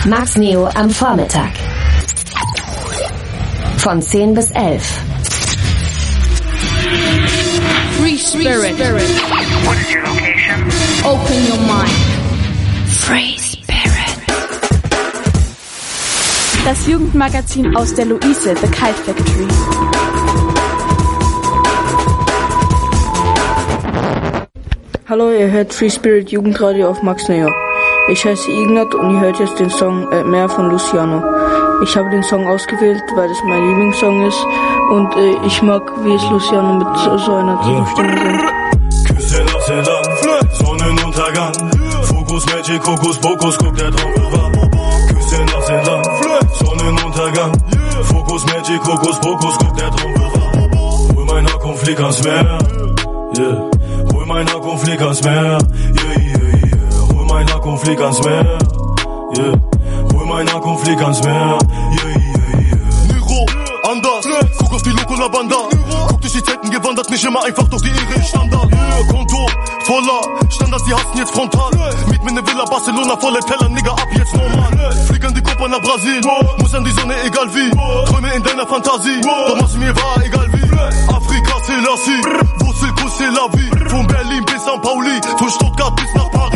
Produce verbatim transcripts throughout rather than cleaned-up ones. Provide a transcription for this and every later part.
Max Neo am Vormittag. Von zehn bis elf. Free Spirit. What is your location? Open your mind. Free Spirit. Das Jugendmagazin aus der Luise, The Kite Factory. Hallo, ihr hört Free Spirit Jugendradio auf Max Neo. Ich heiße Ignat und ihr hört jetzt den Song äh, Mehr von Luciano. Ich habe den Song ausgewählt, weil es mein Lieblingssong ist und äh, ich mag, wie es Luciano mit so, so einer tiefen Stimme singt. Küsse nach Sedan, Sonnenuntergang, Fokus, Magic, Kokos, Pokus, guck der Traum bewahr. Küsse nach Sedan, Sonnenuntergang, Fokus, Magic, Kokos, Pokus, guck der Traum bewahr. Hol mein Akku und flieg ans Meer, yeah. Hol mein Akku und flieg ans Meer, yeah, yeah, yeah. Hol mein Akku und flieg ans Meer, yeah. Hol mein Akku und flieg ans Meer, yeah, yeah, yeah. Niro, anders, guck auf die Loco La Banda. Guck durch die Zeiten gewandert, nicht immer einfach durch die Irre Standard. Yeah. Konto voller Standards, die hassen jetzt frontal. Miet mir ne Villa, Barcelona, volle Teller, Nigga, ab jetzt normal. Flieg an die Copa nach Brasilien, muss an die Sonne, egal wie. Träume in deiner Fantasie, doch mach's mir wahr, egal wie. Afrika, Selassie, Wurzelkuss, c'est la vie. Von Berlin bis Sankt Pauli, von Stuttgart bis nach Paris.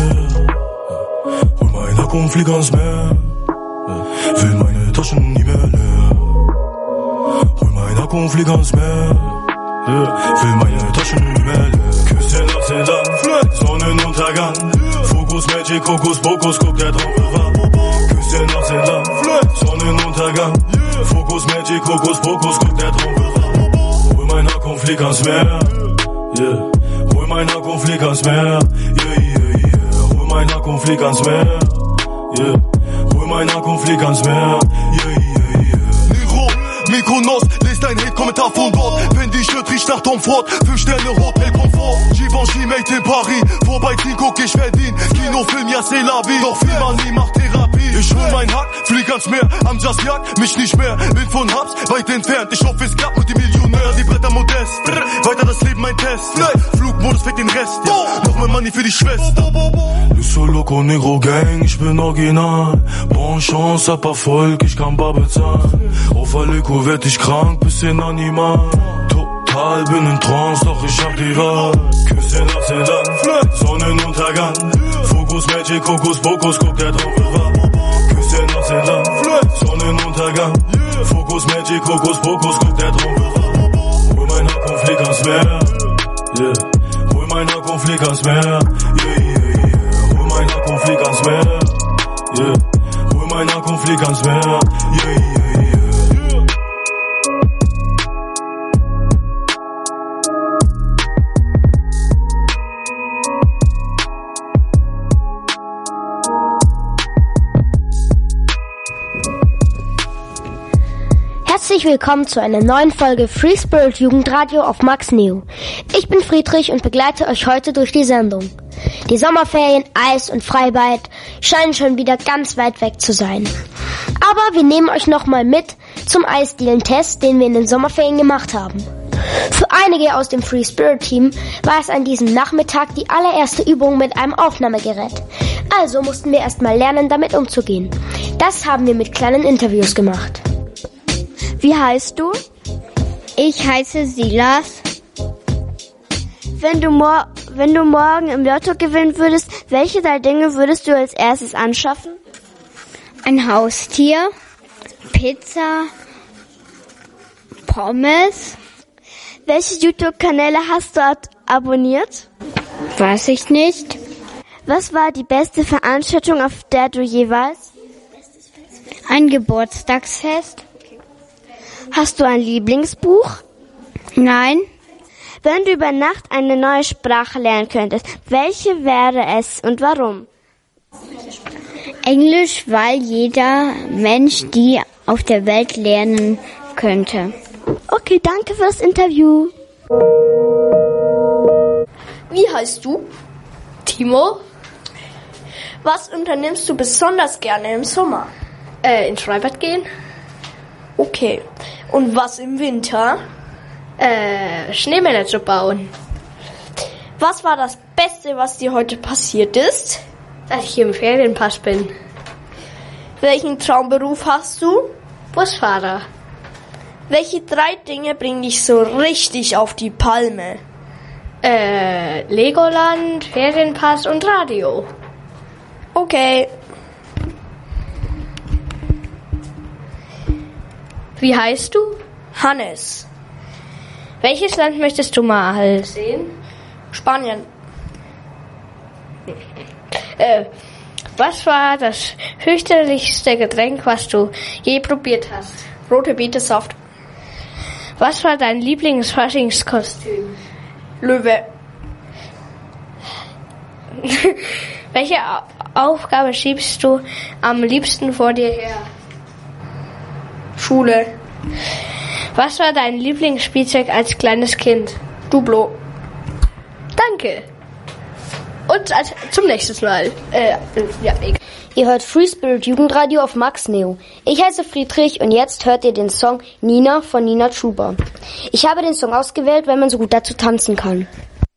Hol mein Akku und flieg ans Meer, will meine Taschen nie mehr leer. Hol mein Akku und flieg ans Meer, will meine Taschen nie mehr leer. Küsse nach Sedan, Sonnenuntergang, Fokus, Magic, Kokos, Pokus, guck der Traum bewahr. Küsse nach Sedan, Sonnenuntergang, Fokus, Magic, Kokos, Pokus, guck der Traum bewahr. Hol mein Akku und flieg ans Meer, yeah. Hol mein Akku und flieg ans Meer, yeah, yeah, yeah. Hol mein Akku und flieg ans Meer, yeah. Hol mein Akku und flieg ans Meer, yeah, yeah, yeah. Niro, Mykonos, lest dein Hate-Kommentar von dort. Wenn die Shirt riecht nach Tom Ford, fünf Sterne Hotel Komfort. Givenchy made in Paris, vorbeiziehen, guck ich verdien. Kinofilm, ja c'est la vie, doch viel man nie macht Therapie. Ich hol mein Hack, flieg ans Meer, am Just Jag, mich nicht mehr. Bin von Hubs, weit entfernt, ich hoffe es klappt mit dem Millionär. Die Bretter modest, weiter das Leben mein Test. Flugmodus fängt den Rest, ja. Noch mehr Money für die Schwester. Lusso Loco Negro Gang, ich bin original. Bon Chance, hab Erfolg, ich kann bar bezahlen. Auf Aleko werd ich krank, bisschen animal. Total bin in Trance, doch ich hab die Wahl. Küsse nach Sedan, Sonnenuntergang. Fokus, Magic, Kokos, Pokus, guck der Traum bewahr. Küsse nach Sedan, Sonnenuntergang. Fokus, Magic, Kokos, Pokus, guck der Traum bewahr. Hol mein Akku und flieg ans Meer, yeah. Hol mein Akku und flieg ans Meer, yeah, yeah, yeah. Hol mein Akku und flieg ans Meer, yeah. Hol mein Akku und flieg ans Meer, yeah, yeah, yeah. Herzlich willkommen zu einer neuen Folge Free Spirit Jugendradio auf Max Neo. Ich bin Friedrich und begleite euch heute durch die Sendung. Die Sommerferien, Eis und Freibad scheinen schon wieder ganz weit weg zu sein. Aber wir nehmen euch nochmal mit zum Eisdielen-Test, den wir in den Sommerferien gemacht haben. Für einige aus dem Free Spirit Team war es an diesem Nachmittag die allererste Übung mit einem Aufnahmegerät. Also mussten wir erstmal lernen, damit umzugehen. Das haben wir mit kleinen Interviews gemacht. Wie heißt du? Ich heiße Silas. Wenn du, mor- wenn du morgen im Lotto gewinnen würdest, welche drei Dinge würdest du als erstes anschaffen? Ein Haustier, Pizza, Pommes. Welche YouTube-Kanäle hast du ab- abonniert? Weiß ich nicht. Was war die beste Veranstaltung, auf der du je warst? Ein Geburtstagsfest. Hast du ein Lieblingsbuch? Nein. Wenn du über Nacht eine neue Sprache lernen könntest, welche wäre es und warum? Englisch, weil jeder Mensch die auf der Welt lernen könnte. Okay, danke für das Interview. Wie heißt du? Timo. Was unternimmst du besonders gerne im Sommer? Äh, ins Freibad gehen. Okay. Und was im Winter? Äh, Schneemänner bauen. Was war das Beste, was dir heute passiert ist? Dass ich hier im Ferienpass bin. Welchen Traumberuf hast du? Busfahrer. Welche drei Dinge bringen dich so richtig auf die Palme? Äh, Legoland, Ferienpass und Radio. Okay. Wie heißt du? Hannes. Welches Land möchtest du mal sehen? Spanien. Äh, was war das fürchterlichste Getränk, was du je probiert hast? Rote Betesaft. Was war dein Lieblingsfaschingskostüm? Löwe. Welche Aufgabe schiebst du am liebsten vor dir her? Schule. Was war dein Lieblingsspielzeug als kleines Kind? Duplo. Danke. Und als, zum nächsten Mal. Äh, ja, egal. Ihr hört Free Spirit Jugendradio auf Max Neo. Ich heiße Friedrich und jetzt hört ihr den Song Nina von Nina Chuba. Ich habe den Song ausgewählt, weil man so gut dazu tanzen kann.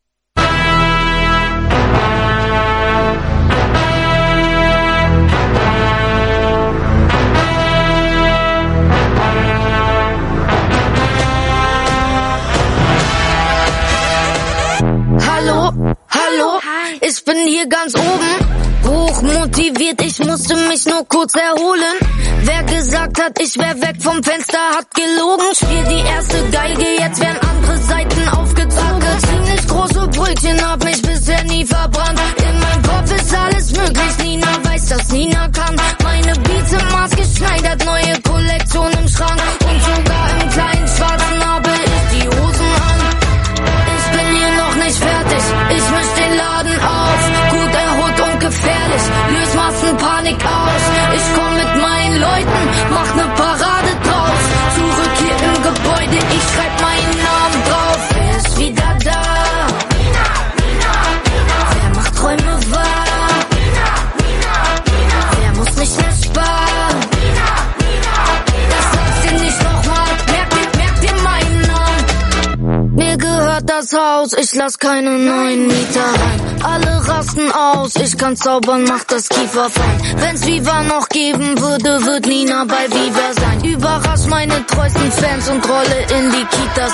Hallo, hallo, ich bin hier ganz oben. Hochmotiviert, ich musste mich nur kurz erholen. Wer gesagt hat, ich wär weg vom Fenster, hat gelogen. Spiel die erste Geige, jetzt werden andere Seiten aufgezogen. Ziemlich große Brötchen, hab mich bisher nie verbrannt. In meinem Kopf ist alles möglich, Nina weiß, dass Nina kann. Meine Beats im Maß geschneidert, neue Kollektion im Schrank. Und sogar im kleinen Schwarzen habe ich die Hosen an. Ich bin hier noch nicht fertig, ich misch den Laden auf. Gut erholt und gefährlich, löse Massenpanik aus. Ich komm mit meinen Leuten, mach ne Parade draus. Zurück hier im Gebäude, ich schreib meinen Namen drauf. Wer ist wieder da? Nina, Nina, Nina. Wer macht Träume wahr? Nina, Nina, Nina. Wer muss nicht mehr sparen? Nina, Nina, Nina. Das sagst dir nicht nochmal, merk dir, merk dir meinen Namen. Mir gehört das Haus, ich lass keine neuen Mieter rein. Alle rasten aus, ich kann zaubern, mach das Kiefer fein. Wenn's Viva noch geben würde, wird Nina bei Viva sein. Überrasch meine treuesten Fans und rolle in die Kitas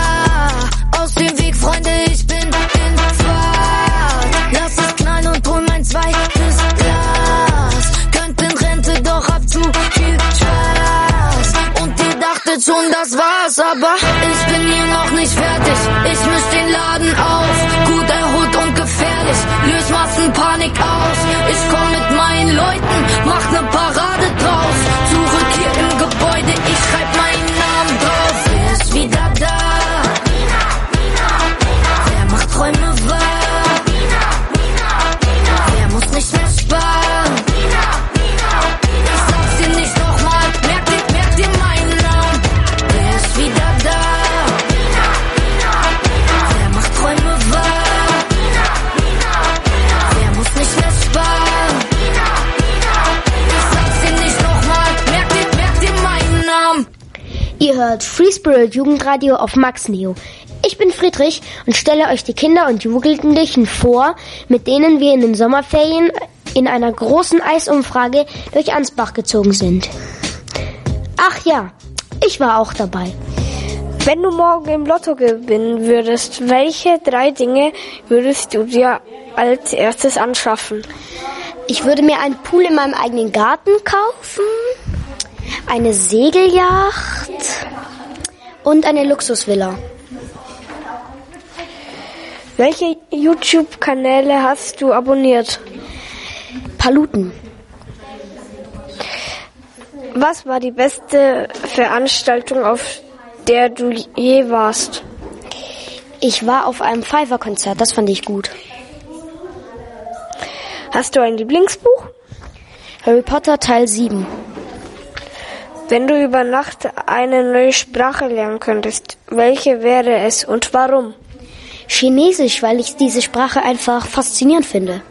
rein. Aus dem Weg, Freunde, ich bin in Fahrt. Lass es knallen und hol mein zweites Glas. Könnt in Rente, doch hab zu viel Spaß. Und ihr dachtet schon, das war's, aber ich bin hier noch nicht fertig. Ich misch den Laden auf, gut erholt und gefährlich, löse Massenpanik aus. Ich komm mit meinen Leuten, mach ne Parade draus. Zurück hier im Gebäude, ich schreib meinen Namen drauf. Wer ist wieder da? Nina, Nina, Nina. Wer macht Träume wahr? Nina, Nina, Nina. Wer muss nicht mehr sparen? Nina, Nina, Nina. Ich sag's dir nicht nochmal, merk dir, merk dir meinen Namen. Wer ist wieder da? Nina, Nina, Nina. Wer macht Träume wahr? Nina, Nina, Nina. Wer muss nicht mehr sparen? Nina, Nina, Nina. Ich sag's dir nicht nochmal, merk dir, merk dir meinen Namen. Ihr hört Free Spirit Jugendradio auf Max Neo. Ich bin Friedrich und stelle euch die Kinder und Jugendlichen vor, mit denen wir in den Sommerferien in einer großen Eisumfrage durch Ansbach gezogen sind. Ach ja, ich war auch dabei. Wenn du morgen im Lotto gewinnen würdest, welche drei Dinge würdest du dir als erstes anschaffen? Ich würde mir einen Pool in meinem eigenen Garten kaufen, eine Segelyacht und eine Luxusvilla. Welche YouTube-Kanäle hast du abonniert? Paluten. Was war die beste Veranstaltung, auf der du je warst? Ich war auf einem Pfeiffer-Konzert, das fand ich gut. Hast du ein Lieblingsbuch? Harry Potter Teil sieben. Wenn du über Nacht eine neue Sprache lernen könntest, welche wäre es und warum? Chinesisch, weil ich diese Sprache einfach faszinierend finde.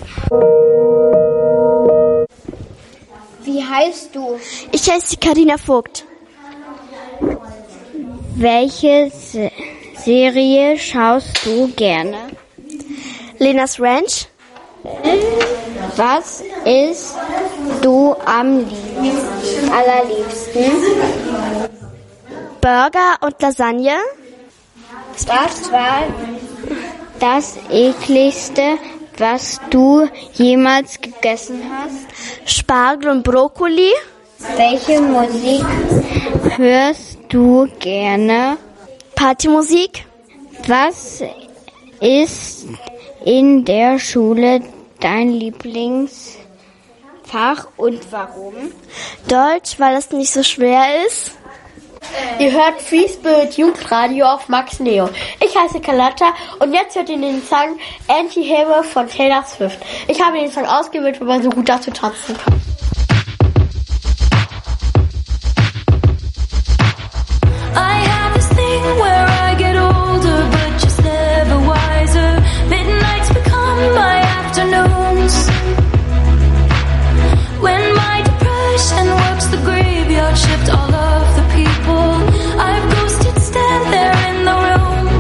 Wie heißt du? Ich heiße Carina Vogt. Welche Se- Serie schaust du gerne? Lenas Ranch. Was ist du am liebsten, allerliebsten? Burger und Lasagne. Was war das ekligste, was du jemals gegessen hast? Spargel und Brokkoli. Welche Musik hörst du gerne? Partymusik. Was ist in der Schule dein Lieblingsfach und warum? Deutsch, weil es nicht so schwer ist. Ihr hört Free Spirit Jugendradio auf Max Neo. Ich heiße Carlotta und jetzt hört ihr den Song Anti-Hero von Taylor Swift. Ich habe den Song ausgewählt, weil man so gut dazu tanzen kann. I have this thing where I get older but just never wiser. Midnights become my afternoons. When my depression works the graveyard shift, all of the people I've ghosted stand there in the room.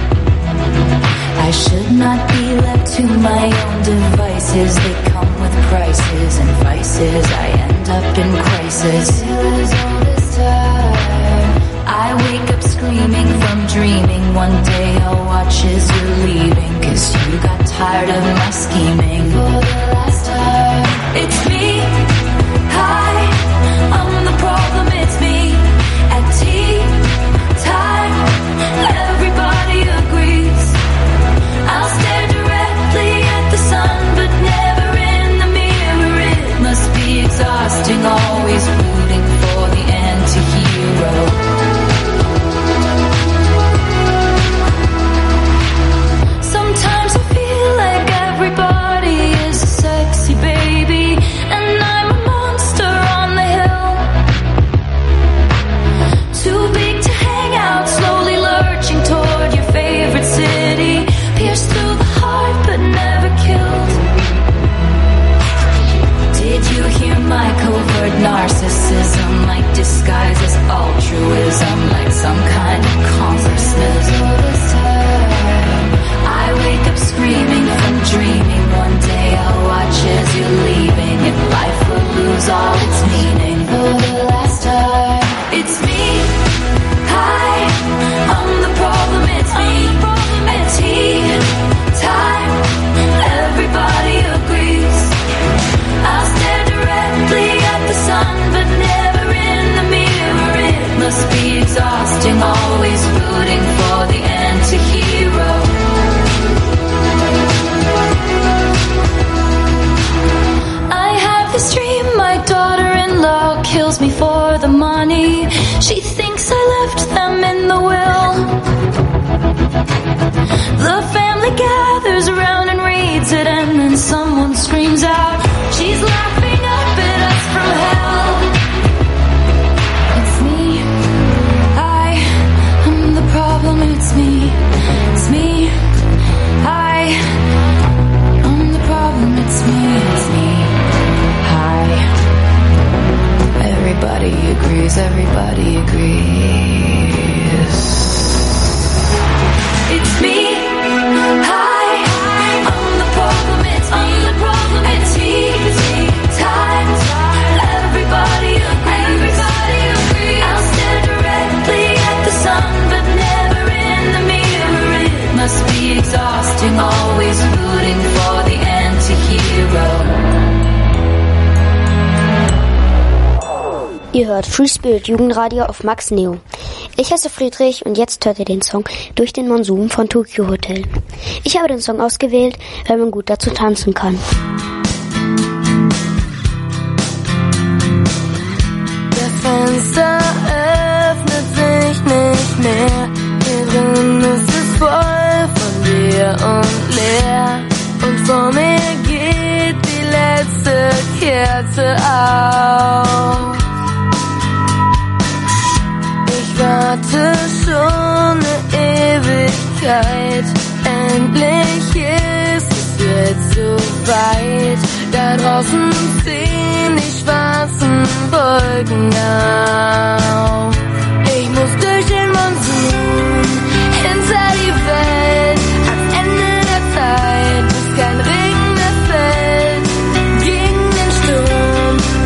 I should not be left to my own devices. They come with prices and vices. I end up in crisis. All this time I wake up screaming from dreaming. One day I'll watch as you're leaving, 'cause you got tired of my scheming. For the last time, it's me. Hi, I'm the problem, it's me. At tea time, everybody agrees. I'll stare directly at the sun, but never in the mirror. It must be exhausting, always rooting for the anti-hero. Sometimes I feel like everybody is a sexy baby, and I'm a monster on the hill. Too big to hang out, slowly lurching toward your favorite city. Pierced through the heart but never killed. Did you hear my covert narcissism? Like disguise as altruism, like some kind of consciousness. All this time I wake up screaming from dreaming. One day I'll watch as you're leaving, and life will lose all its meaning. For the last time, it's me. Hi, I'm the problem, it's me. At tea time, everybody agrees. I'll stare directly at the sun, but never in the mirror. It must be exhausting, always rooting for the anti-hero. I have this dream, my daughter-in-law kills me for the money. She thinks I left them in the will. The family gathers around and reads it, and then someone screams out, she's laughing up at us from hell. It's me. I am the problem, it's me. It's me. I am the problem, it's me. It's me. Hi. Everybody agrees, everybody agrees. It's me. Hi. I'm the problem, it's me. I'm the problem, it's me. Time. Everybody agrees. Everybody agrees. I'll stare directly at the sun, but never in the mirror. It must be exhausting, always rooting for the anti-hero. Ihr hört Free Spirit Jugendradio auf Max Neo. Ich heiße Friedrich und jetzt hört ihr den Song Durch den Monsun von Tokyo Hotel. Ich habe den Song ausgewählt, weil man gut dazu tanzen kann. Das Fenster öffnet sich nicht mehr. Hier drin ist es voll von dir und leer. Und vor mir geht die letzte Kerze auf. Ich warte schon eine Ewigkeit. Endlich ist es jetzt so weit. Da draußen ziehen die schwarzen Wolken auf. Ich muss durch den Monsun hinter die Welt. Ans Ende der Zeit, bis kein Regen mehr fällt. Gegen den Sturm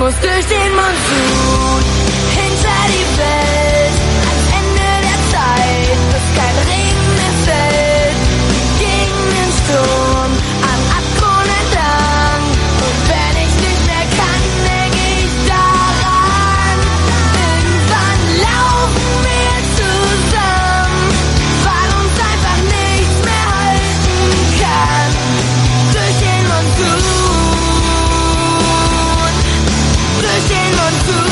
muss durch den Monsun, hinter die Welt, ans Ende der Zeit, bis kein Regen mehr fällt, gegen den Sturm, am Abgrund entlang. Und wenn ich nicht mehr kann, denk ich daran, irgendwann laufen wir zusammen, weil uns einfach nichts mehr halten kann. Durch den Monsun, durch den Monsun,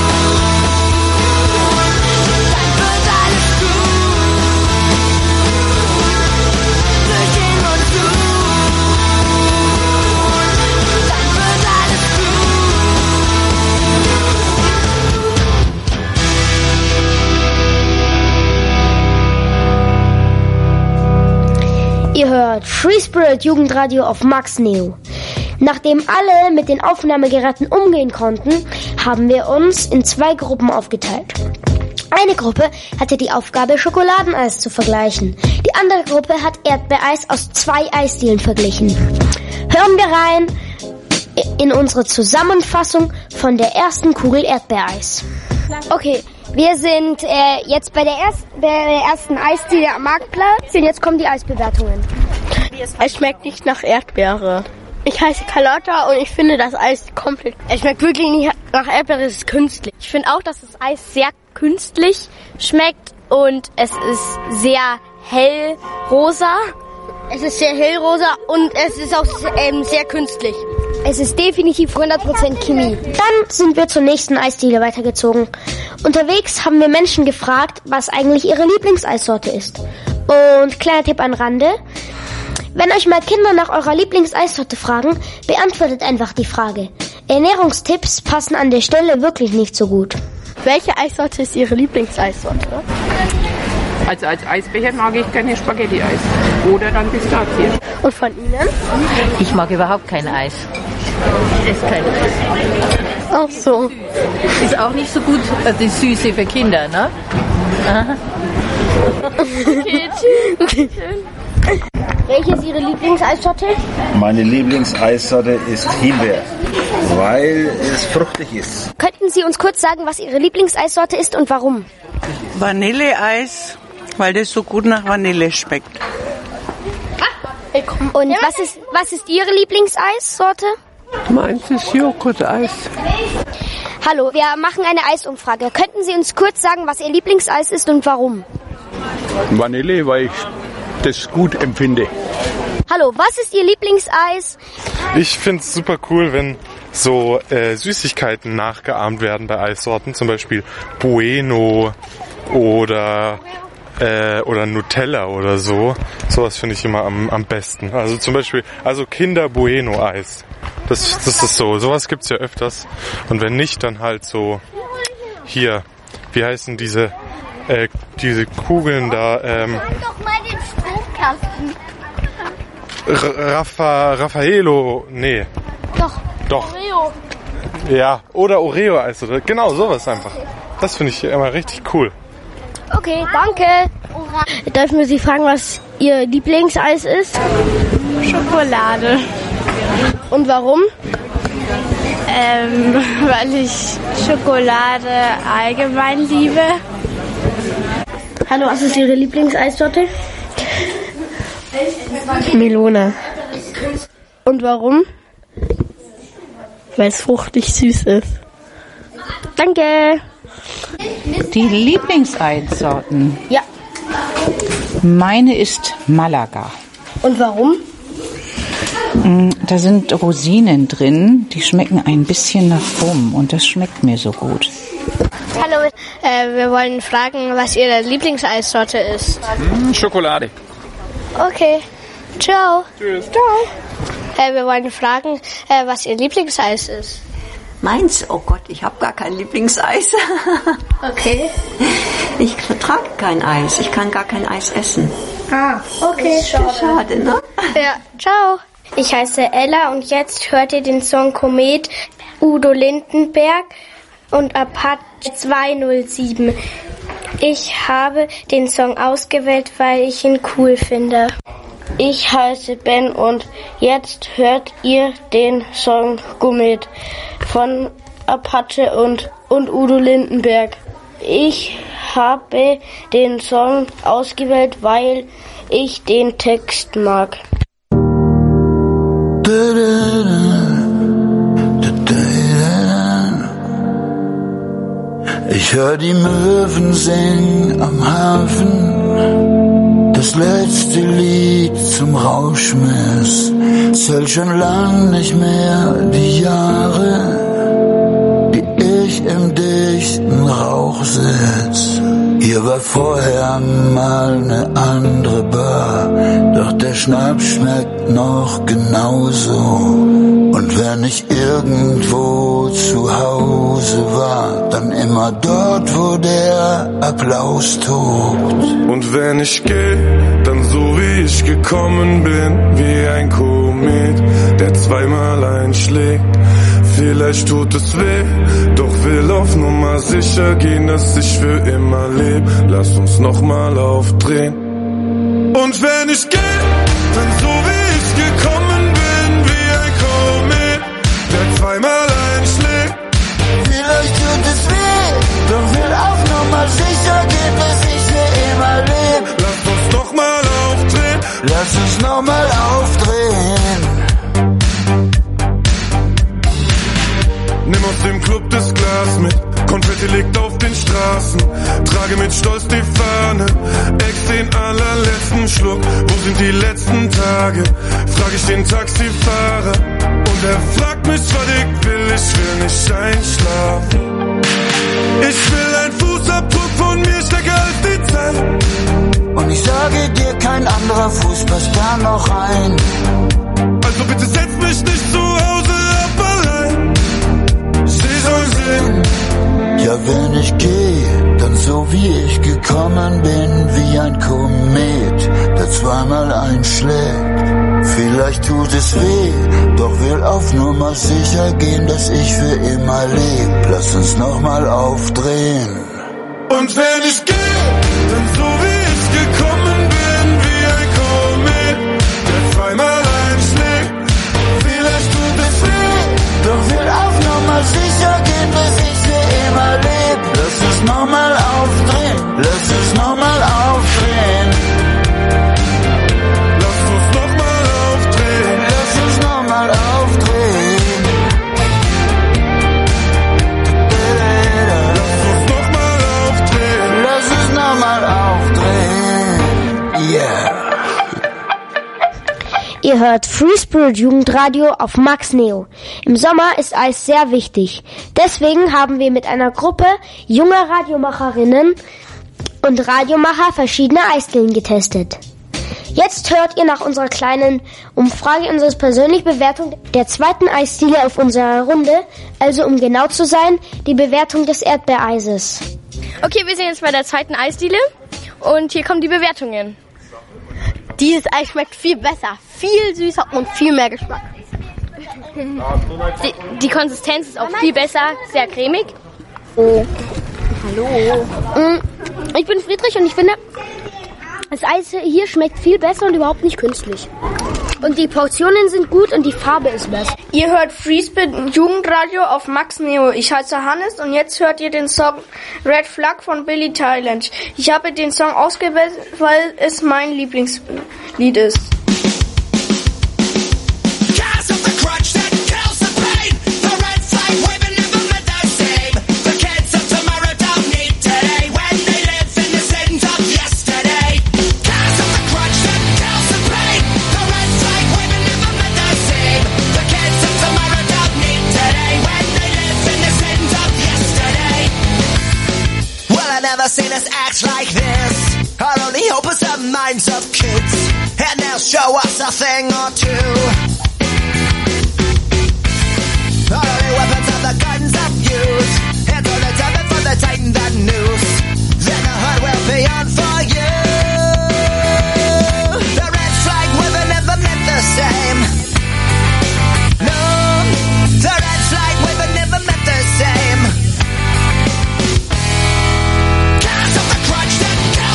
dann wird alles gut. Durch den Monsun, dann wird alles Ihr hört Free Spirit Jugendradio auf Max Neo. Nachdem alle mit den Aufnahmegeräten umgehen konnten, haben wir uns in zwei Gruppen aufgeteilt. Eine Gruppe hatte die Aufgabe, Schokoladeneis zu vergleichen. Die andere Gruppe hat Erdbeereis aus zwei Eisdielen verglichen. Hören wir rein in unsere Zusammenfassung von der ersten Kugel Erdbeereis. Okay, wir sind äh, jetzt bei der, erst, bei der ersten Eisdiele am Marktplatz und jetzt kommen die Eisbewertungen. Es schmeckt nicht nach Erdbeere. Ich heiße Carlotta und ich finde das Eis komplett... Es schmeckt wirklich nicht nach Erdbeere, es ist künstlich. Ich finde auch, dass das Eis sehr künstlich schmeckt und es ist sehr hell rosa. Es ist sehr hellrosa und es ist auch ähm, sehr künstlich. Es ist definitiv hundert Prozent Chemie. Dann sind wir zur nächsten Eisdiele weitergezogen. Unterwegs haben wir Menschen gefragt, was eigentlich ihre Lieblingseissorte ist. Und kleiner Tipp am Rande: Wenn euch mal Kinder nach eurer Lieblingseissorte fragen, beantwortet einfach die Frage. Ernährungstipps passen an der Stelle wirklich nicht so gut. Welche Eissorte ist Ihre Lieblingseissorte? Also als Eisbecher mag ich gerne Spaghetti-Eis oder dann Pistazien. Und von Ihnen? Ich mag überhaupt kein Eis. Ich esse kein Eis. Ach so. Ist auch nicht so gut, äh, die Süße für Kinder, ne? Aha. Okay, tschüss. Welche ist Ihre Lieblingseissorte? Meine Lieblingseissorte ist Himbeer, weil es fruchtig ist. Könnten Sie uns kurz sagen, was Ihre Lieblingseissorte ist und warum? Vanilleeis, weil das so gut nach Vanille schmeckt. Und was ist, was ist Ihre Lieblingseissorte? Meins ist Joghurt-Eis. Hallo, wir machen eine Eisumfrage. Könnten Sie uns kurz sagen, was Ihr Lieblingseis ist und warum? Vanille, weil ich das gut empfinde. Hallo, was ist Ihr Lieblingseis? Ich finde es super cool, wenn so äh, Süßigkeiten nachgeahmt werden bei Eissorten. Zum Beispiel Bueno oder äh, oder Nutella oder so. Sowas finde ich immer am, am besten. Also zum Beispiel, also Kinder Bueno Eis. Das, das ist so. Sowas gibt's ja öfters. Und wenn nicht, dann halt so hier. Wie heißen diese äh, diese Kugeln da? Ähm, doch mal den Stromkasten. Raffa, Raffaello, nee. Doch. Doch. Oreo. Ja, oder Oreo-Eis oder genau sowas einfach. Das finde ich immer richtig cool. Okay, danke. Darf ich Sie fragen, was Ihr Lieblingseis ist? Schokolade. Und warum? Ähm, weil ich Schokolade allgemein liebe. Hallo, was ist Ihre Lieblingseissorte? Melone. Und warum? Weil es fruchtig süß ist. Danke. Die Lieblingseissorten? Ja. Meine ist Malaga. Und warum? Da sind Rosinen drin, die schmecken ein bisschen nach Rum und das schmeckt mir so gut. Hallo, äh, wir wollen fragen, was Ihre Lieblingseissorte ist. Mm, Schokolade. Okay, ciao. Tschüss. Ciao. Äh, wir wollen fragen, äh, was Ihr Lieblingseis ist. Meins? Oh Gott, ich habe gar kein Lieblingseis. Okay. Ich vertrage kein Eis. Ich kann gar kein Eis essen. Ah, okay. Schade. Schade, ne? Ja, ciao. Ich heiße Ella und jetzt hört ihr den Song Komet, Udo Lindenberg und Apache zwei null sieben. Ich habe den Song ausgewählt, weil ich ihn cool finde. Ich heiße Ben und jetzt hört ihr den Song Komet von Apache und, und Udo Lindenberg. Ich habe den Song ausgewählt, weil ich den Text mag. Ich hör die Möwen singen am Hafen, das letzte Lied zum Rauschmiss. Zählt schon lang nicht mehr die Jahre, die ich im dichten Rauch sitz. Hier war vorher mal ne andere Bar, doch der Schnaps schmeckt noch genauso. Und wenn ich irgendwo zu Hause war, dann immer dort, wo der Applaus tobt. Und wenn ich geh, dann so wie ich gekommen bin, wie ein Komet, der zweimal einschlägt. Vielleicht tut es weh, doch will auf Nummer sicher gehen, dass ich für immer leb. Lass uns nochmal aufdrehen. Und wenn ich geh, dann so wie ich gekommen bin, wie ein Komet, der zweimal einschlägt. Vielleicht tut es weh, doch will auf Nummer sicher gehen, dass ich für immer leb. Lass uns nochmal aufdrehen. Lass uns nochmal aufdrehen. Nimm aus dem Club das Glas mit, Konfetti liegt auf den Straßen. Trage mit Stolz die Fahne, ex den allerletzten Schluck. Wo sind die letzten Tage? Frag ich den Taxifahrer. Und er fragt mich, was ich will, ich will nicht einschlafen. Ich will ein Fußabdruck von mir, stärker als die Zeit. Und ich sage dir, kein anderer Fuß passt da noch rein. Also bitte setz mich nicht zu Hause ab allein. Sie soll sehen. Ja, wenn ich gehe, dann so wie ich gekommen bin, wie ein Komet, der zweimal einschlägt. Vielleicht tut es weh, doch will auf Nummer sicher gehen, dass ich für immer leb. Lass uns nochmal aufdrehen. Und wenn ich gehe, dann so wie ich gekommen bin, wie ein Komet, der zweimal einschlägt. Vielleicht tut es weh, doch will auf Nummer sicher gehen, dass ich für immer leb. Lass uns nochmal aufdrehen, lass uns nochmal aufdrehen. Lass uns nochmal aufdrehen. Lass uns nochmal aufdrehen. Lass uns nochmal aufdrehen. Lass uns nochmal aufdrehen. Yeah. Ihr hört Free Spirit Jugendradio auf Max Neo. Im Sommer ist Eis sehr wichtig. Deswegen haben wir mit einer Gruppe junger Radiomacherinnen und Radiomacher verschiedene Eisdielen getestet. Jetzt hört ihr nach unserer kleinen Umfrage unsere persönliche Bewertung der zweiten Eisdiele auf unserer Runde, also um genau zu sein, die Bewertung des Erdbeereises. Okay, wir sind jetzt bei der zweiten Eisdiele und hier kommen die Bewertungen. Dieses Eis schmeckt viel besser, viel süßer und viel mehr Geschmack. Die, die Konsistenz ist auch viel besser, sehr cremig. Oh. Hallo. Ich bin Friedrich und ich finde, das Eis hier schmeckt viel besser und überhaupt nicht künstlich. Und die Portionen sind gut und die Farbe ist besser. Ihr hört Freespit Jugendradio auf Max Neo. Ich heiße Hannes und jetzt hört ihr den Song Red Flag von Billy Thailand. Ich habe den Song ausgewählt, weil es mein Lieblingslied ist. Never seen us act like this. Our only hope is the minds of kids. And they'll show us a thing or two. Our only weapons are the guns of youth. It's only time for the tighten the noose. Then the herd will be on for you. The red flag we've never meant the same. No, the red flag we've never meant the same.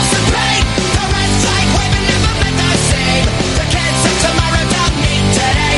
Today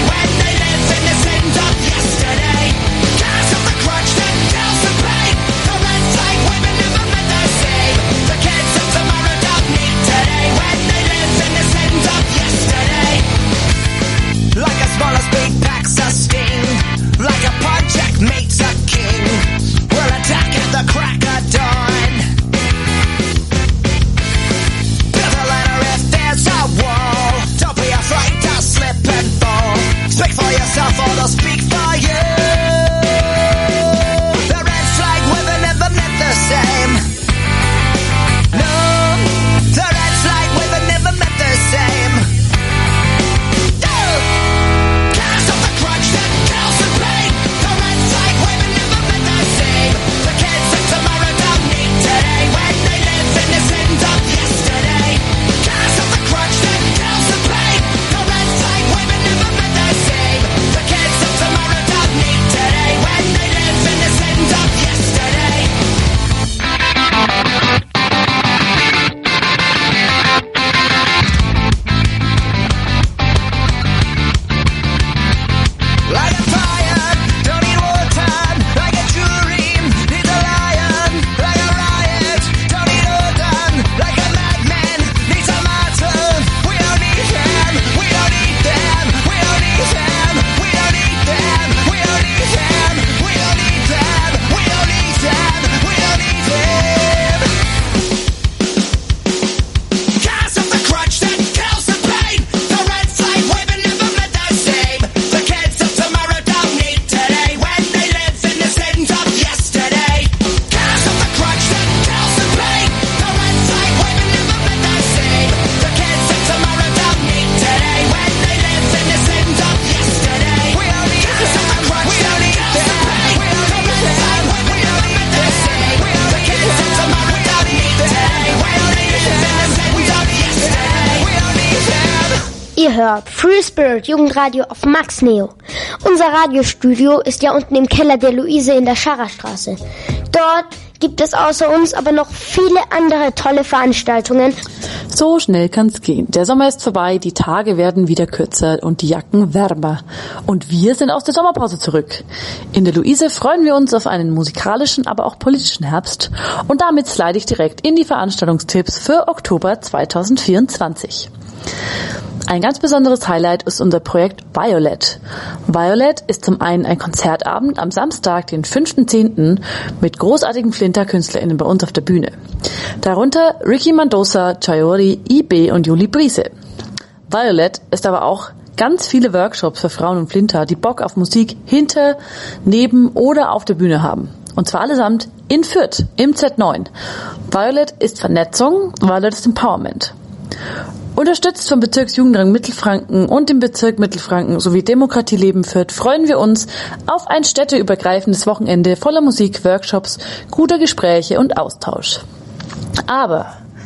Ihr hört Free Spirit Jugendradio auf Max Neo. Unser Radiostudio ist ja unten im Keller der Luise in der Scharrerstraße. Dort gibt es außer uns aber noch viele andere tolle Veranstaltungen. So schnell kann's gehen. Der Sommer ist vorbei, die Tage werden wieder kürzer und die Jacken wärmer. Und wir sind aus der Sommerpause zurück. In der Luise freuen wir uns auf einen musikalischen, aber auch politischen Herbst. Und damit slide ich direkt in die Veranstaltungstipps für Oktober zweitausendvierundzwanzig. Ein ganz besonderes Highlight ist unser Projekt Violet. Violet ist zum einen ein Konzertabend am Samstag, den fünften zehnten mit großartigen Flinter-KünstlerInnen bei uns auf der Bühne. Darunter Ricky Mendoza, Chayori, I B und Juli Brise. Violet ist aber auch ganz viele Workshops für Frauen und Flinter, die Bock auf Musik hinter, neben oder auf der Bühne haben. Und zwar allesamt in Fürth, im Z neun. Violet ist Vernetzung, Violet ist Empowerment. Unterstützt vom Bezirksjugendrang Mittelfranken und dem Bezirk Mittelfranken sowie Demokratie Leben Fürth freuen wir uns auf ein städteübergreifendes Wochenende voller Musik, Workshops, guter Gespräche und Austausch. Aber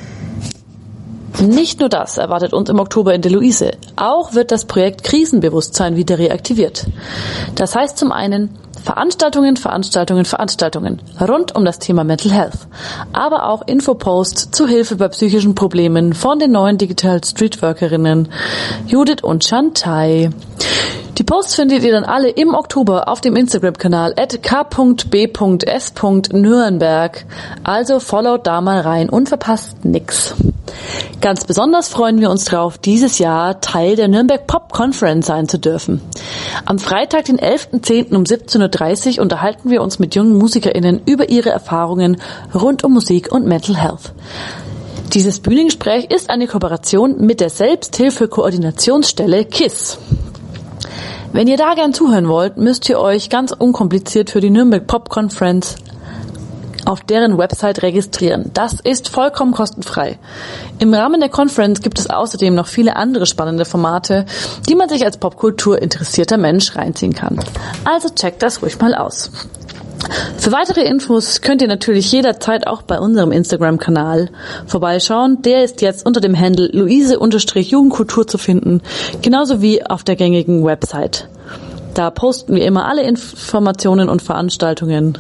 nicht nur das erwartet uns im Oktober in der Luise. Auch wird das Projekt Krisenbewusstsein wieder reaktiviert. Das heißt zum einen Veranstaltungen, Veranstaltungen, Veranstaltungen rund um das Thema Mental Health, aber auch Infoposts zu Hilfe bei psychischen Problemen von den neuen Digital Streetworkerinnen Judith und Chantai. Die Posts findet ihr dann alle im Oktober auf dem Instagram-Kanal at k b s nürnberg. Also followt da mal rein und verpasst nix. Ganz besonders freuen wir uns drauf, dieses Jahr Teil der Nürnberg Pop Conference sein zu dürfen. Am Freitag, den elften zehnten um siebzehn Uhr dreißig unterhalten wir uns mit jungen MusikerInnen über ihre Erfahrungen rund um Musik und Mental Health. Dieses Bühnengespräch ist eine Kooperation mit der Selbsthilfe-Koordinationsstelle K I S S. Wenn ihr da gern zuhören wollt, müsst ihr euch ganz unkompliziert für die Nürnberg Pop Conference auf deren Website registrieren. Das ist vollkommen kostenfrei. Im Rahmen der Conference gibt es außerdem noch viele andere spannende Formate, die man sich als Popkultur interessierter Mensch reinziehen kann. Also checkt das ruhig mal aus. Für weitere Infos könnt ihr natürlich jederzeit auch bei unserem Instagram-Kanal vorbeischauen. Der ist jetzt unter dem Handle Luise-Jugendkultur zu finden, genauso wie auf der gängigen Website. Da posten wir immer alle Informationen und Veranstaltungen,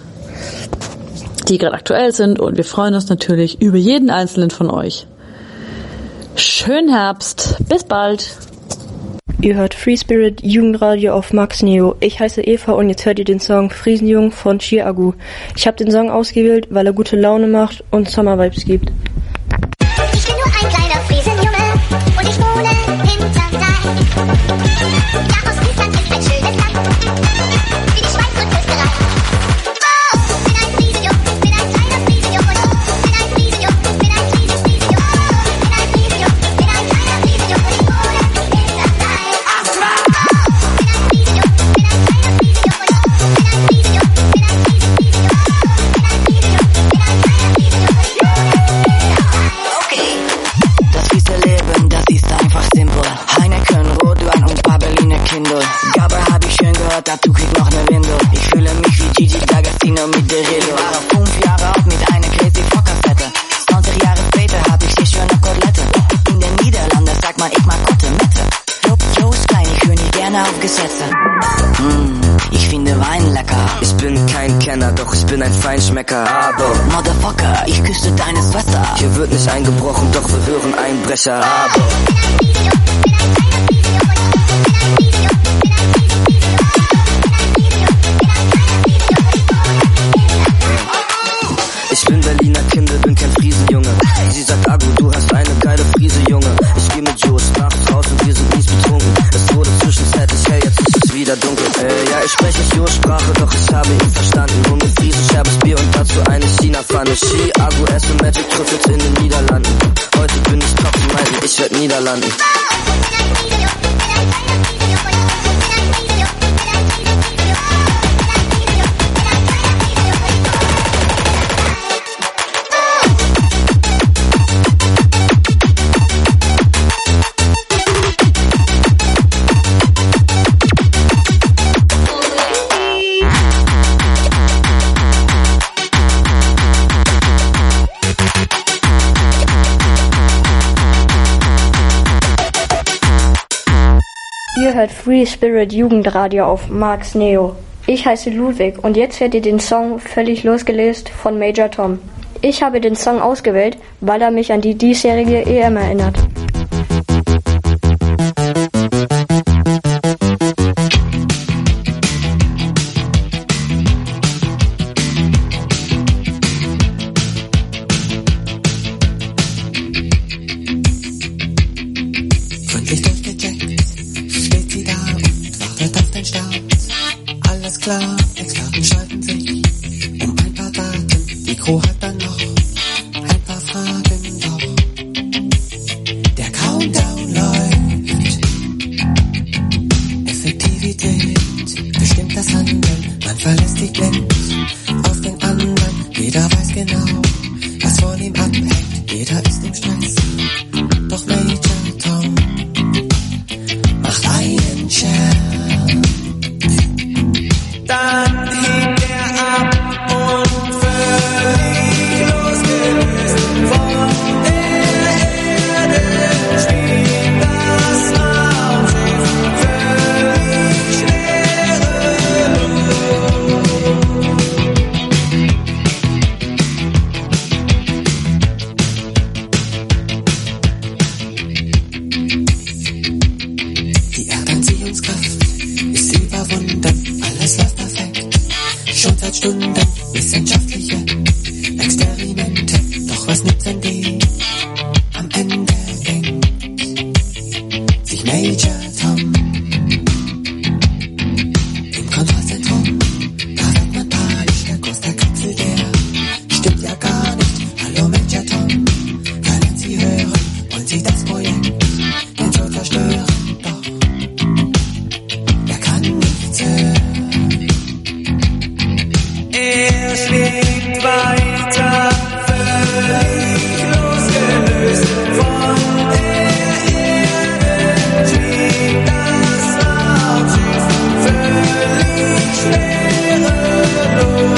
die gerade aktuell sind, und wir freuen uns natürlich über jeden einzelnen von euch. Schönen Herbst, bis bald! Ihr hört Free Spirit Jugendradio auf Max Neo. Ich heiße Eva und jetzt hört ihr den Song Friesenjung von Chiagu. Ich habe den Song ausgewählt, weil er gute Laune macht und Summer Vibes gibt. Ich bin nur ein kleiner Friesenjunge und ich wohne hinterm Rhein. Ja, Ostfriesland ist ein schönes Land, wie die Schweiz und Österreich. Oh, bin ein Friesenjung, bin ein kleiner Friesenjung und oh, bin ein Friesenjung, bin ein kleines Friesenjung. Oh, bin ein Friesenjung, bin ein kleiner Friesenjung und ich wohne hinterm Rhein. Dazu krieg noch ne Windel. Ich fühle mich wie Gigi D'Agostino mit Derillo. War auf fünf Jahre alt mit einer Crazy Focker-Fette. zwanzig Jahre später hab ich die schöne Kotelette. In den Niederlanden sagt man, ich mag Kotelette. Jo ist klein, ich höre nicht gerne auf Gesetze. Mm, ich finde Wein lecker. Ich bin kein Kenner, doch ich bin ein Feinschmecker. Aber Motherfucker, ich küsste deine Schwester. Hier wird nicht eingebrochen, doch wir hören Einbrecher. Aber ich bin Berliner Kinder, bin kein Friesenjunge. Sie sagt, Agu, du hast eine geile Friese, Junge. Ich geh mit Joe nachts raus und wir sind mies betrunken. Es wurde zwischenzeitlich hell, jetzt ist es wieder dunkel. Äh, ja, ich spreche Joes Sprache, doch ich habe ihn verstanden. Nur mit Friesen, scherbes Bier und dazu eine China-Pfanne. Ski, Agu, Essen, Magic, Trüffels in den Niederlanden. Heute bin ich top, meinen, ich werd Niederlanden. Ihr hört Free Spirit Jugendradio auf Max Neo. Ich heiße Ludwig und jetzt hört ihr den Song Völlig losgelöst von Major Tom. Ich habe den Song ausgewählt, weil er mich an die diesjährige E M erinnert. Klar, Experten streiten sich um ein paar Daten. Die Crew hat dann noch ein paar Fragen, doch der Countdown läuft. Effektivität bestimmt das Handeln. Man verlässt sich blind auf den anderen. Jeder weiß genau, was von ihm abhängt. Jeder ist im Stress, doch Major Tom macht einen Scherz. Dann hebt er ab und völlig losgelöst von der Erde spielt das Raumschiff völlig schwerelos. Die Erdanziehungskraft ist überwunden. Alles läuft perfekt, schon seit Stunden. Wissenschaftliche Experimente, doch was nützt denn die? Am Ende denkt sich Major Tom im Kontrollzentrum. Da wird man panisch, der Kurs der Kapsel, der stimmt ja gar nicht. Hallo Major Tom, können Sie hören? Wollen Sie das Projekt den Zoll zerstören? Doch er kann nichts hören. Er schwebt weiter, völlig losgelöst von der Erde, schwebt das Raumschiff völlig schwerelos.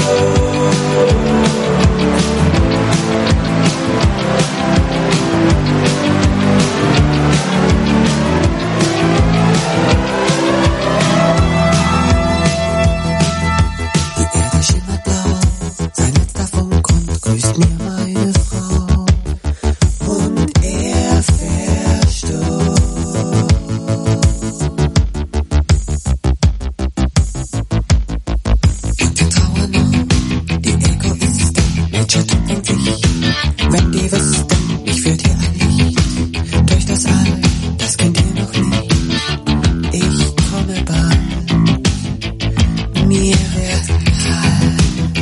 Grüßt mir meine Frau und er verstirbt. Und wir trauern noch, die Egoisten, Major Tom denkt sich, wenn die wüssten, ich führt hier ein Licht durch das All, das kennt ihr noch nicht. Ich komme bald, mir wird kalt.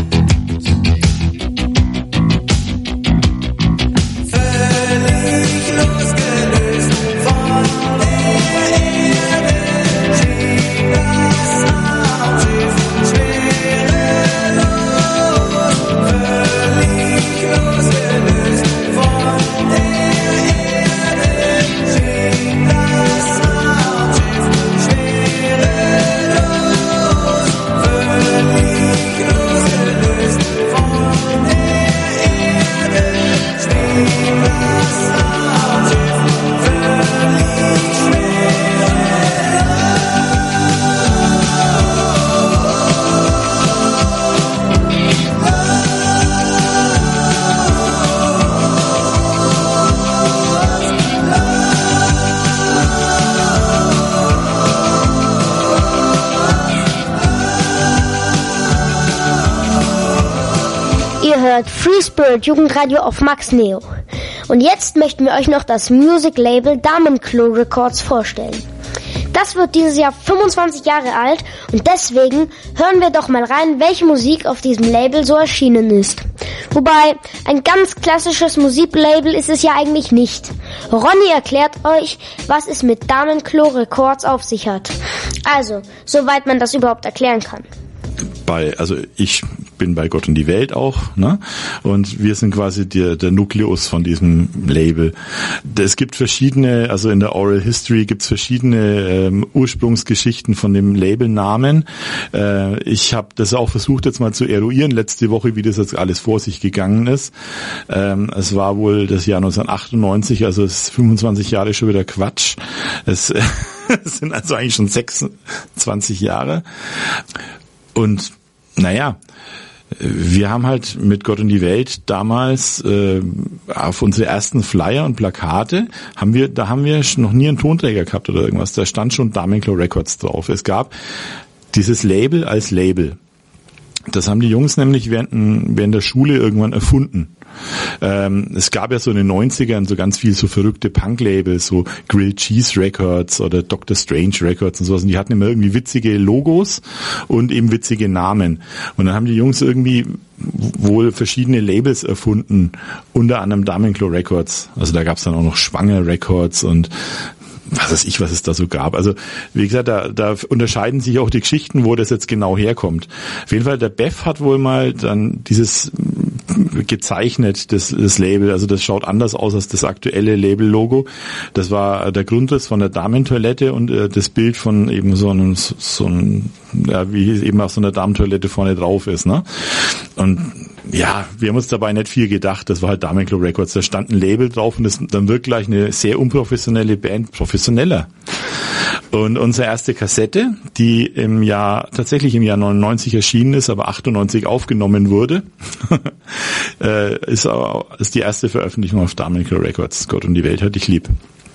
Free Spirit Jugendradio auf Max Neo. Und jetzt möchten wir euch noch das Music Label Damenklo Records vorstellen. Das wird dieses Jahr fünfundzwanzig Jahre alt und deswegen hören wir doch mal rein, welche Musik auf diesem Label so erschienen ist. Wobei, ein ganz klassisches Musiklabel ist es ja eigentlich nicht. Ronny erklärt euch, was es mit Damenklo Records auf sich hat. Also, soweit man das überhaupt erklären kann. Bei, also ich bin bei Gott und die Welt auch, ne? Und wir sind quasi der, der Nukleus von diesem Label. Es gibt verschiedene, also in der Oral History gibt es verschiedene ähm, Ursprungsgeschichten von dem Labelnamen. Äh, ich habe das auch versucht jetzt mal zu eruieren letzte Woche, wie das jetzt alles vor sich gegangen ist. Ähm, es war wohl das Jahr neunzehnhundertachtundneunzig, also es ist fünfundzwanzig Jahre schon wieder Quatsch. Es Das sind also eigentlich schon sechsundzwanzig Jahre. Und naja, wir haben halt mit Gott und die Welt damals äh, auf unsere ersten Flyer und Plakate haben wir, da haben wir noch nie einen Tonträger gehabt oder irgendwas. Da stand schon Damenklo Records drauf. Es gab dieses Label als Label. Das haben die Jungs nämlich während, während der Schule irgendwann erfunden. Ähm, es gab ja so in den neunzigern so ganz viel so verrückte Punk-Labels, so Grilled Cheese Records oder Doctor Strange Records und sowas. Und die hatten immer irgendwie witzige Logos und eben witzige Namen. Und dann haben die Jungs irgendwie wohl verschiedene Labels erfunden, unter anderem Damenklo Records. Also da gab es dann auch noch Schwanger Records und was weiß ich, was es da so gab. Also wie gesagt, da, da unterscheiden sich auch die Geschichten, wo das jetzt genau herkommt. Auf jeden Fall, der Beff hat wohl mal dann dieses gezeichnet, das, das Label. Also das schaut anders aus als das aktuelle Label-Logo. Das war der Grundriss von der Damentoilette und äh, das Bild von eben so einem, so einem, ja, wie eben auf so einer Damentoilette vorne drauf ist, ne? Und ja, wir haben uns dabei nicht viel gedacht. Das war halt Damenklo Records. Da stand ein Label drauf und das dann wirkt gleich eine sehr unprofessionelle Band professioneller. Und unsere erste Kassette, die im Jahr, tatsächlich im Jahr neunundneunzig erschienen ist, aber achtundneunzig aufgenommen wurde, ist, ist die erste Veröffentlichung auf Damenklo Records. Gott und die Welt hat dich lieb.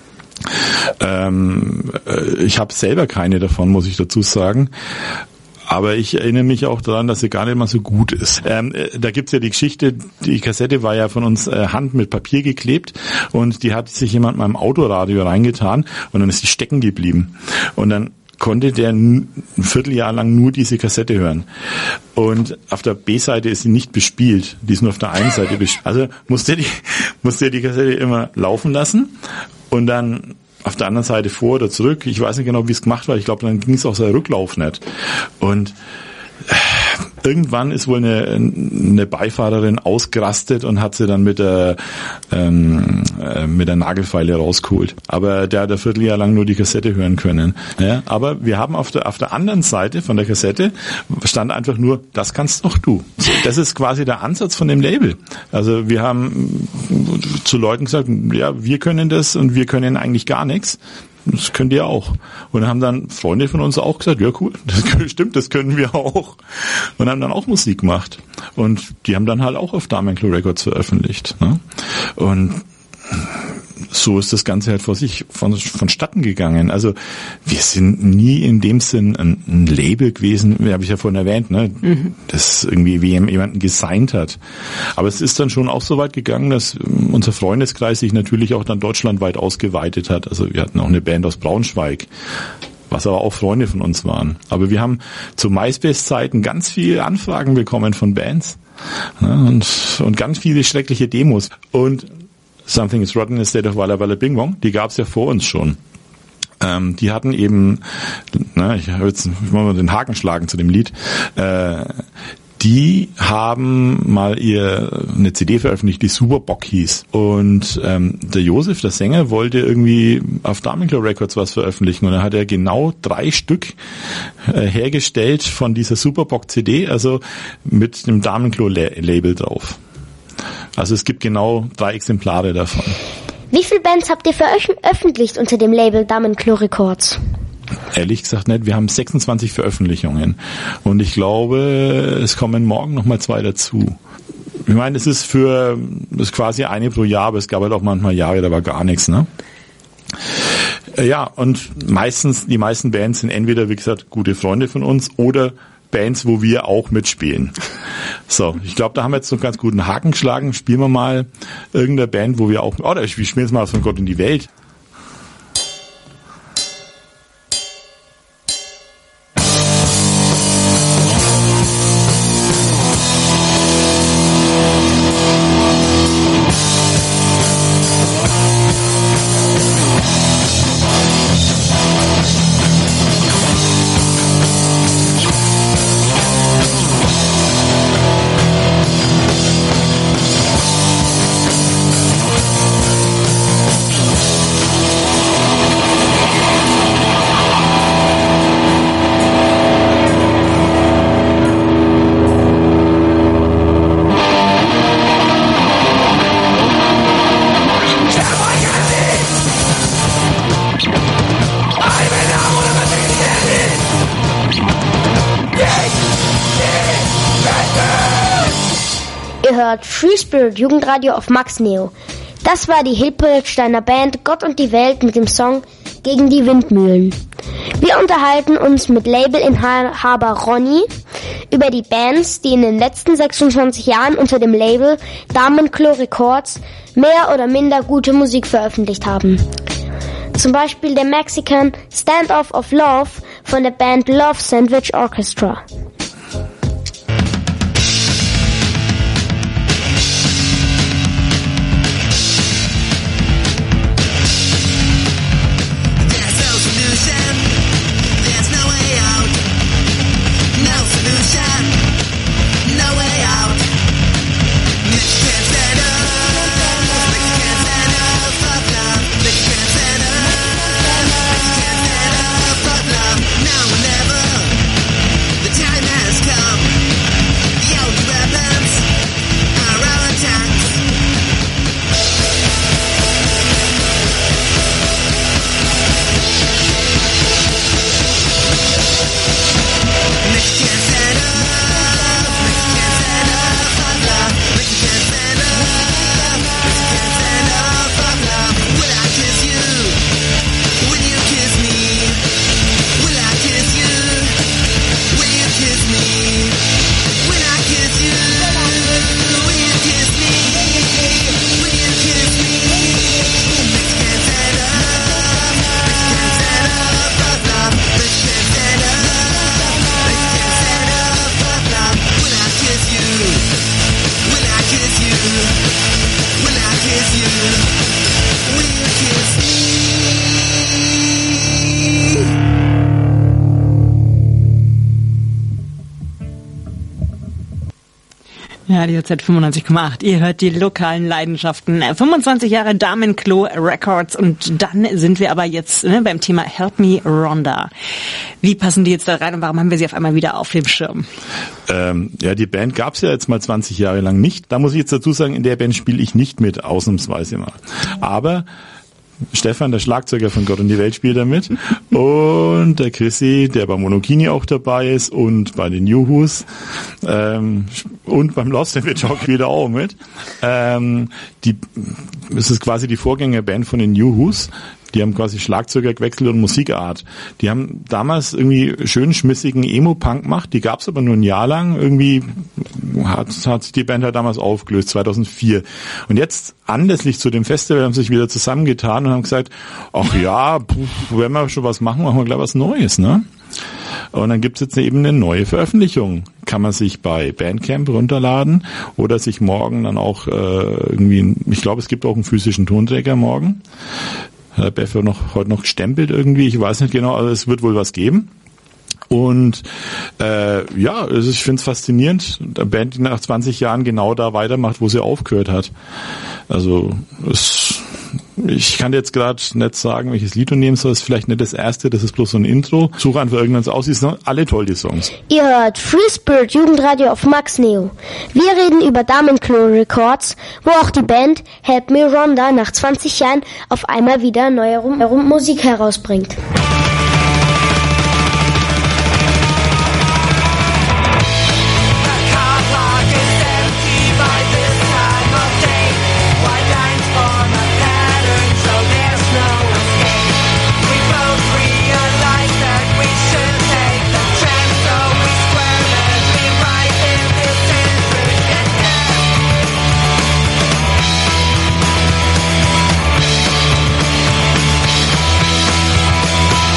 Ähm, ich habe selber keine davon, muss ich dazu sagen. Aber ich erinnere mich auch daran, dass sie gar nicht mal so gut ist. Ähm, da gibt's ja die Geschichte, die Kassette war ja von uns äh, Hand mit Papier geklebt und die hat sich jemand mal im Autoradio reingetan und dann ist die stecken geblieben. Und dann konnte der ein Vierteljahr lang nur diese Kassette hören. Und auf der B-Seite ist sie nicht bespielt, die ist nur auf der einen Seite bespielt. Also musste die, musste die Kassette immer laufen lassen und dann auf der anderen Seite vor oder zurück. Ich weiß nicht genau, wie es gemacht war. Ich glaube, dann ging es auch so ein Rücklauf nicht. Und irgendwann ist wohl eine, eine Beifahrerin ausgerastet und hat sie dann mit der ähm, äh, mit der Nagelfeile rausgeholt. Aber der hat ein Vierteljahr lang nur die Kassette hören können. Ja, aber wir haben auf der auf der anderen Seite von der Kassette stand einfach nur, das kannst doch du. Das ist quasi der Ansatz von dem Label. Also wir haben zu Leuten gesagt, ja, wir können das und wir können eigentlich gar nichts. Das könnt ihr auch. Und haben dann Freunde von uns auch gesagt, ja cool, das stimmt, das können wir auch. Und haben dann auch Musik gemacht. Und die haben dann halt auch auf Damenklo Records veröffentlicht. Ne? Und so ist das Ganze halt vor sich von, vonstatten gegangen. Also wir sind nie in dem Sinn ein, ein Label gewesen, wie habe ich ja vorhin erwähnt, ne, mhm. das irgendwie wie jemanden gesigned hat. Aber es ist dann schon auch so weit gegangen, dass unser Freundeskreis sich natürlich auch dann deutschlandweit ausgeweitet hat. Also wir hatten auch eine Band aus Braunschweig, was aber auch Freunde von uns waren. Aber wir haben zu MySpace-Zeiten ganz viele Anfragen bekommen von Bands, ne, und, und ganz viele schreckliche Demos. Und Something is Rotten in a State of Walla Walla Bing Bong, die gab es ja vor uns schon. Ähm, die hatten eben, na, ich habe jetzt, ich muss mal den Haken schlagen zu dem Lied, äh, die haben mal ihr eine C D veröffentlicht, die Superbock hieß. Und ähm, der Josef, der Sänger, wollte irgendwie auf Damenklo Records was veröffentlichen. Und dann hat er genau drei Stück äh, hergestellt von dieser Superbock C D, also mit dem Damenklo-Label drauf. Also es gibt genau drei Exemplare davon. Wie viele Bands habt ihr veröffentlicht unter dem Label Damenklo Records? Ehrlich gesagt nicht. Wir haben sechsundzwanzig Veröffentlichungen. Und ich glaube, es kommen morgen nochmal zwei dazu. Ich meine, es ist für, das ist quasi eine pro Jahr, aber es gab halt auch manchmal Jahre, da war gar nichts, ne? Ja, und meistens, die meisten Bands sind entweder, wie gesagt, gute Freunde von uns oder Bands, wo wir auch mitspielen. So, ich glaube, da haben wir jetzt so einen ganz guten Haken geschlagen. Spielen wir mal irgendeine Band, wo wir auch... Oder ich spiele jetzt mal von Gott in die Welt. Ihr hört Free Spirit Jugendradio auf Max Neo. Das war die Hilpoltsteiner Band Gott und die Welt mit dem Song Gegen die Windmühlen. Wir unterhalten uns mit Labelinhaber Ronny über die Bands, die in den letzten sechsundzwanzig Jahren unter dem Label Damenklo Records mehr oder minder gute Musik veröffentlicht haben. Zum Beispiel der Mexican Standoff of Love von der Band Love Sandwich Orchestra. Radio Z fünfundneunzig Komma acht. Ihr hört die lokalen Leidenschaften. fünfundzwanzig Jahre Damenklo Records und dann sind wir aber jetzt ne, beim Thema Help Me Rhonda. Wie passen die jetzt da rein und warum haben wir sie auf einmal wieder auf dem Schirm? Ähm, ja, die Band gab's ja jetzt mal zwanzig Jahre lang nicht. Da muss ich jetzt dazu sagen, in der Band spiele ich nicht mit, ausnahmsweise mal. Aber Stefan, der Schlagzeuger von Gott und die Welt, spielt da mit. Und der Chrissy, der bei Monokini auch dabei ist und bei den Juhus ähm, und beim Lost in the Talk wieder auch mit. Ähm, die, es ist quasi die Vorgängerband von den Juhus. Die haben quasi Schlagzeuger gewechselt und Musikart. Die haben damals irgendwie schön schmissigen Emo-Punk gemacht. Die gab's aber nur ein Jahr lang. Irgendwie hat, hat sich die Band halt damals aufgelöst, zweitausendvier. Und jetzt, anlässlich zu dem Festival, haben sie sich wieder zusammengetan und haben gesagt, ach ja, puh, wenn wir schon was machen, machen wir gleich was Neues, ne? Und dann gibt's jetzt eben eine neue Veröffentlichung. Kann man sich bei Bandcamp runterladen oder sich morgen dann auch äh, irgendwie, ich glaube, es gibt auch einen physischen Tonträger morgen. Hat Beffer noch heute noch gestempelt irgendwie, ich weiß nicht genau, also es wird wohl was geben. Und äh, ja, also ich finde es faszinierend, eine Band, die nach zwanzig Jahren genau da weitermacht, wo sie aufgehört hat. Also es, ich kann jetzt gerade nicht sagen, welches Lied du nehmen sollst, vielleicht nicht das erste, das ist bloß so ein Intro. Suche einfach irgendwas aus, die sind alle toll, die Songs. Ihr hört Free Spirit Jugendradio auf Max Neo. Wir reden über Damenklo Records, wo auch die Band Help Me Rhonda nach zwanzig Jahren auf einmal wieder neue Musik herausbringt. We'll be right back.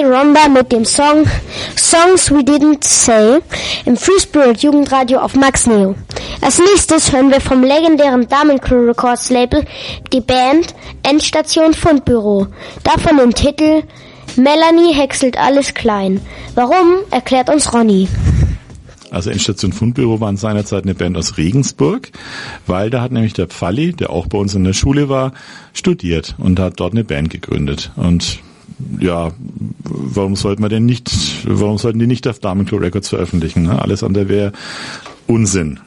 Me Rhonda mit dem Song Songs We Didn't Say im Free Spirit Jugendradio auf Max Neo. Als nächstes hören wir vom legendären Damencrew Records Label die Band Endstation Fundbüro. Davon den Titel Melanie häckselt alles klein. Warum, erklärt uns Ronny. Also Endstation Fundbüro waren seinerzeit eine Band aus Regensburg, weil da hat nämlich der Pfalli, der auch bei uns in der Schule war, studiert und hat dort eine Band gegründet. Und ja, warum sollten wir denn nicht, warum sollten die nicht auf Damencrew Records veröffentlichen? Ne? Alles andere wäre Unsinn.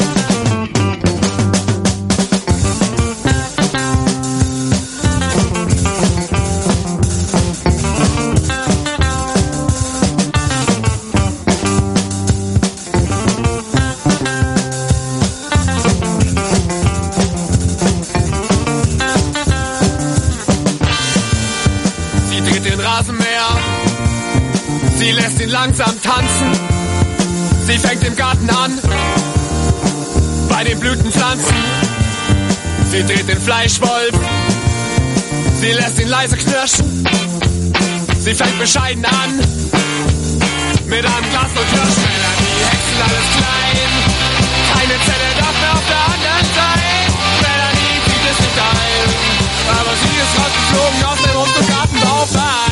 Sie lässt ihn langsam tanzen. Sie fängt im Garten an, bei den Blütenpflanzen. Sie dreht den Fleischwolf. Sie lässt ihn leise knirschen. Sie fängt bescheiden an, mit einem Glas und Kirschen. Melanie häckselt alles klein. Keine Zelle darf mehr auf der anderen sein. Melanie zieht es nicht ein, aber sie ist rausgeflogen aus dem Hof- und Gartenbauverein.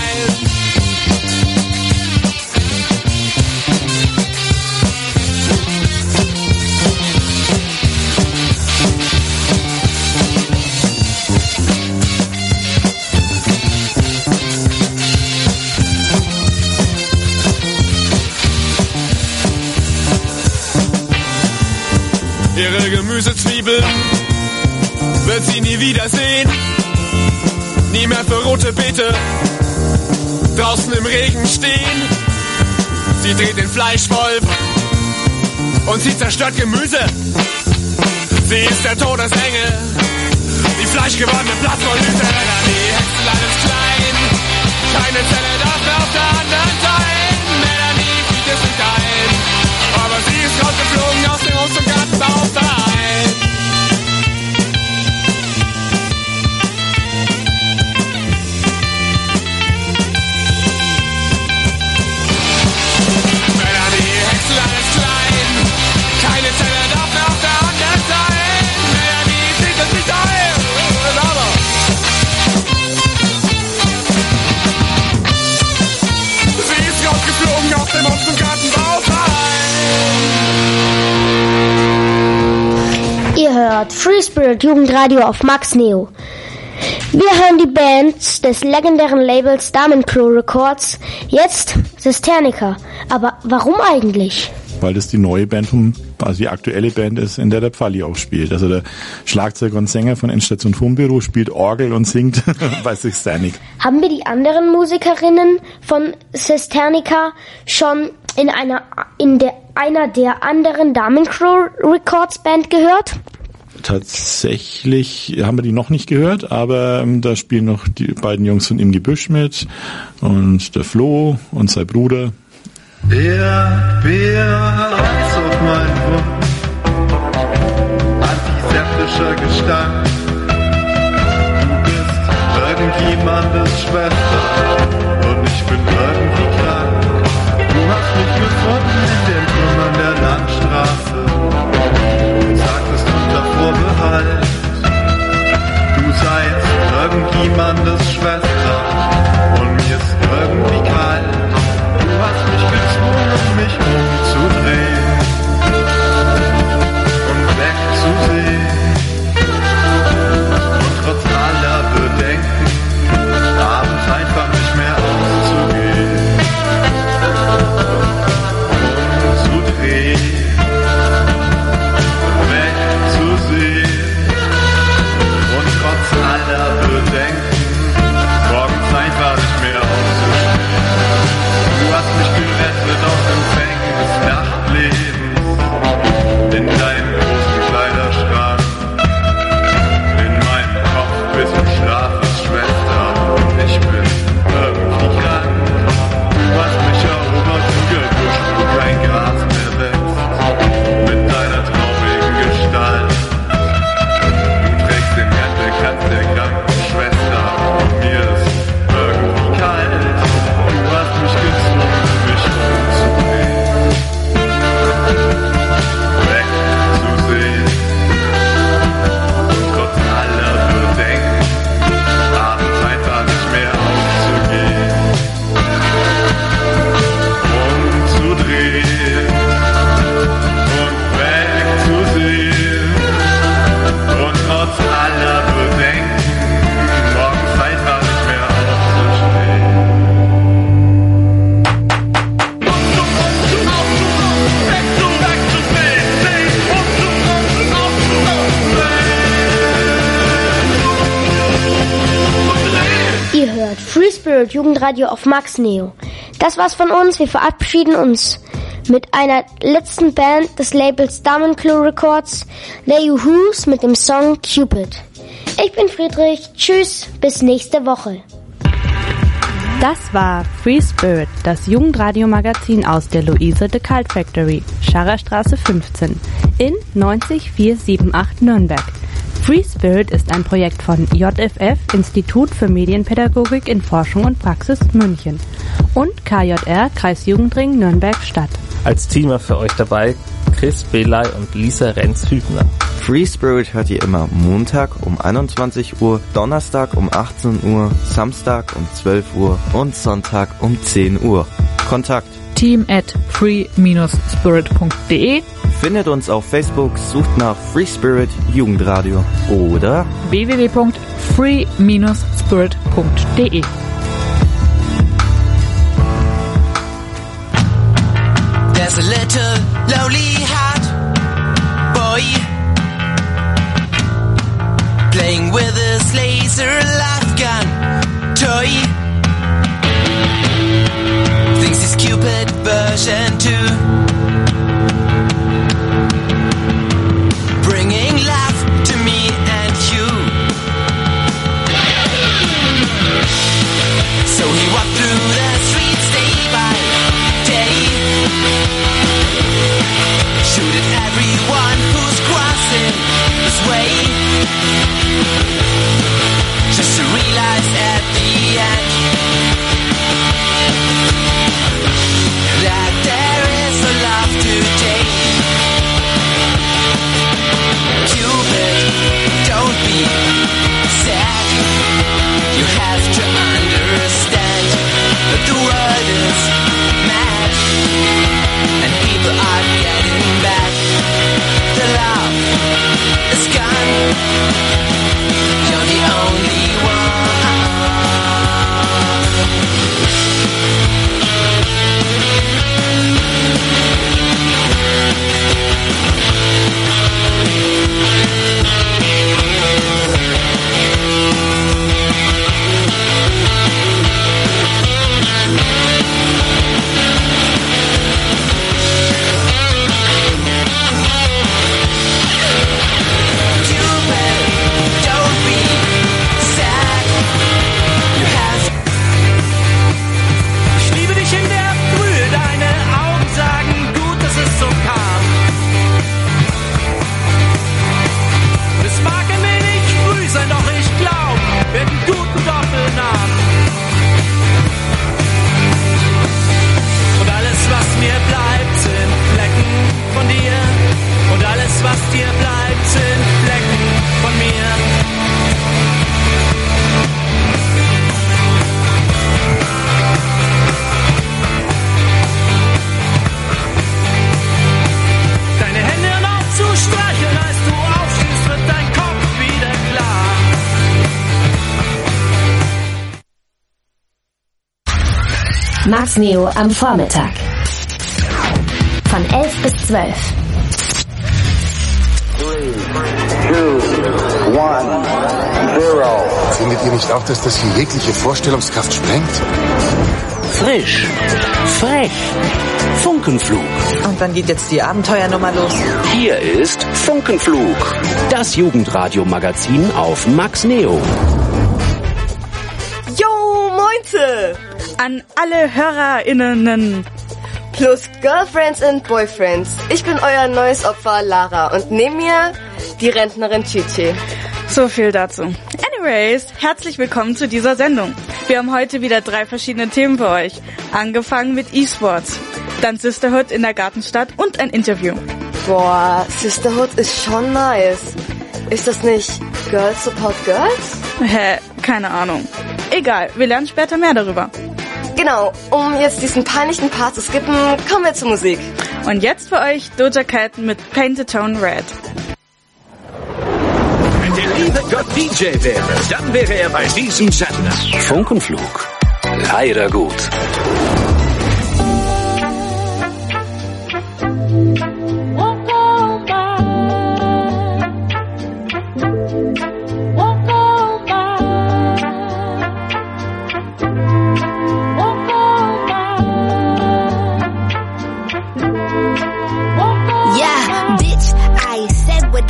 Ihre Gemüsezwiebeln wird sie nie wiedersehen. Nie mehr für rote Beete draußen im Regen stehen. Sie dreht den Fleischwolf und sie zerstört Gemüse. Sie ist der Todesengel, die fleischgewordene Platzmolyse. Melanie häckselt alles klein, keine Zelle darf mehr auf der anderen sein. Melanie fiel es nicht ein, aber sie ist rausgeflogen aus dem Obst- und Gartenbauverein. Melanie häckselt alles klein, keine Zelle darf mehr auf der anderen sein. Melanie sieht es nicht ein, aber sie ist rausgeflogen aus dem Obst- und Gartenbauverein. Ihr hört Free Spirit Jugendradio auf Max Neo. Wir hören die Bands des legendären Labels Damencrew Records, jetzt Sesternica. Aber warum eigentlich? Weil das die neue Band, vom, also die aktuelle Band ist, in der der Pfalli auch spielt. Also der Schlagzeuger und Sänger von Endstation Fundbüro spielt Orgel und singt bei Sesternica. Haben wir die anderen Musikerinnen von Sesternica schon in einer, in der, einer der anderen Damencrew Records Band gehört? Tatsächlich haben wir die noch nicht gehört, aber ähm, da spielen noch die beiden Jungs von Im Gebüsch mit und der Flo und sein Bruder. Erdbeer, zog mein Wund, antiseptischer Gestank. Du bist irgendjemandes Schwester und ich bin irgendwie krank. Du hast mich gefunden in den Trümmern der Landstraße und sagtest unter Vorbehalt, du seist irgendjemandes Schwester und mir ist irgendwie kalt. Du hast mich gezwungen, mich umzudrehen und wegzusehen. Und trotz aller Bedenken, abends einfach nicht mehr auszugehen. Spirit Jugendradio auf Max Neo. Das war's von uns. Wir verabschieden uns mit einer letzten Band des Labels Diamond Clue Records, The Who's, mit dem Song Cupid. Ich bin Friedrich. Tschüss, bis nächste Woche. Das war Free Spirit, das Jugendradio-Magazin aus der Luise de Cult Factory, Scharrerstraße fünfzehn, in neunzig vier sieben acht Nürnberg. Free Spirit ist ein Projekt von J F F, Institut für Medienpädagogik in Forschung und Praxis München, und K J R, Kreisjugendring Nürnberg-Stadt. Als Teamer für euch dabei Chris Belay und Lisa Renz-Hübner. Free Spirit hört ihr immer Montag um einundzwanzig Uhr, Donnerstag um achtzehn Uhr, Samstag um zwölf Uhr und Sonntag um zehn Uhr. Kontakt team at free dash spirit punkt de. Findet uns auf Facebook, sucht nach Free Spirit Jugendradio oder w w w punkt free dash spirit punkt de. There's a little lonely heart boy playing with his laser life gun toy. Thinks he's Cupid version two, bringing love to me and you. So he walked through the streets day by day, shoot at everyone who's crossing his way, just to realize at the end that there is no love today. Cupid, don't be sad. You have to understand that the world is mad and people are getting back. The love is gone. You're the only one. Was dir bleibt, sind Flecken von mir. Deine Hände aufzustreicheln, als du aufstehst, wird dein Kopf wieder klar. Max Neo am Vormittag. Von elf bis zwölf. One, zero. Findet ihr nicht auch, dass das hier jegliche Vorstellungskraft sprengt? Frisch, frech, Funkenflug. Und wann geht jetzt die Abenteuernummer los? Hier ist Funkenflug, das Jugendradio-Magazin auf Max Neo. Yo, moinze! An alle HörerInnen plus Girlfriends and Boyfriends. Ich bin euer neues Opfer Lara und neben mir die Rentnerin Chichi. So viel dazu. Anyways, herzlich willkommen zu dieser Sendung. Wir haben heute wieder drei verschiedene Themen für euch. Angefangen mit E-Sports, dann Sisterhood in der Gartenstadt und ein Interview. Boah, Sisterhood ist schon nice. Ist das nicht Girls Support Girls? Hä, keine Ahnung. Egal, wir lernen später mehr darüber. Genau, um jetzt diesen peinlichen Part zu skippen, kommen wir zur Musik. Und jetzt für euch Doja Cat mit Paint the Town Red. Wenn der liebe Gott D J wäre, dann wäre er bei diesem Sender. Funkenflug. Leider gut.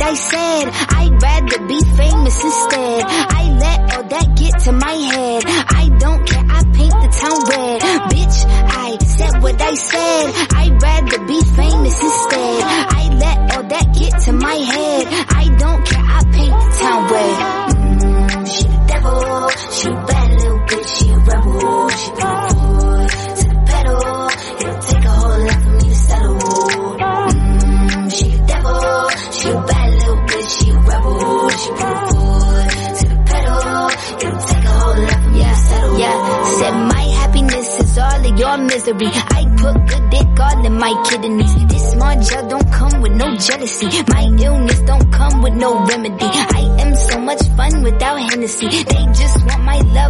I said. I'd rather be famous instead. I let all that get to my head. I don't care, I paint the town red. Bitch, I said what I said. I'd rather be famous instead. I let all that get to my head. I don't care, I paint the town red. Mm, she the devil, she a bad little bitch, she a rebel. She put her foot to the pedal. It'll take a whole lot for me to settle. Mm, she the devil, she a bad little bitch, she a rebel. She put her foot to the pedal. It'll take a whole lot for me yeah, to settle. Yeah, said my happiness is all of your misery. I put good dick all in my kidneys. This small gel don't come with no jealousy. My illness don't come with no remedy. I am so much fun without Hennessy. They just want my love